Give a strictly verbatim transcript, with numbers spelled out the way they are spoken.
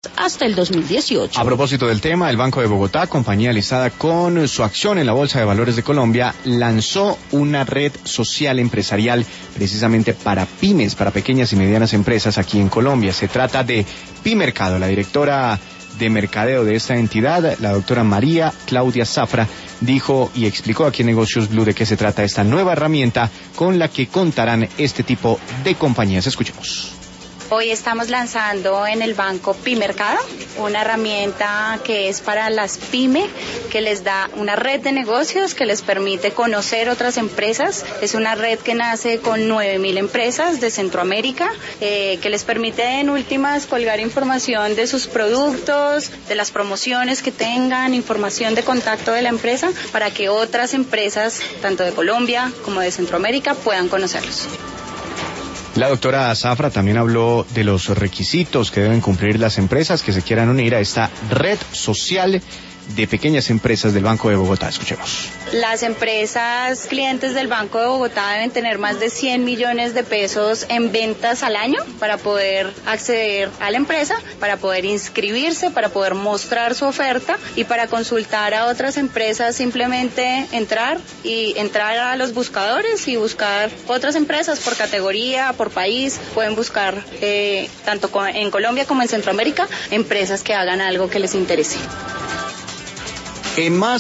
hasta el dos mil dieciocho. A propósito del tema, el Banco de Bogotá, compañía listada con su acción en la Bolsa de Valores de Colombia, lanzó una red social empresarial precisamente para pymes, para pequeñas y medianas empresas aquí en Colombia. Se trata de Pimercado. La directora de mercadeo de esta entidad, la doctora María Claudia Zafra, dijo y explicó aquí en Negocios Blue de qué se trata esta nueva herramienta con la que contarán este tipo de compañías. Escuchemos. Hoy estamos lanzando en el banco Pimercado, una herramienta que es para las pymes, que les da una red de negocios que les permite conocer otras empresas. Es una red que nace con nueve mil empresas de Centroamérica, eh, que les permite en últimas colgar información de sus productos, de las promociones que tengan, información de contacto de la empresa, para que otras empresas, tanto de Colombia como de Centroamérica, puedan conocerlos. La doctora Zafra también habló de los requisitos que deben cumplir las empresas que se quieran unir a esta red social de pequeñas empresas del Banco de Bogotá. Escuchemos. Las empresas clientes del Banco de Bogotá deben tener más de cien millones de pesos en ventas al año para poder acceder a la empresa, para poder inscribirse, para poder mostrar su oferta, y para consultar a otras empresas simplemente entrar y entrar a los buscadores y buscar otras empresas por categoría, por país. Pueden buscar eh, tanto en Colombia como en Centroamérica empresas que hagan algo que les interese. En más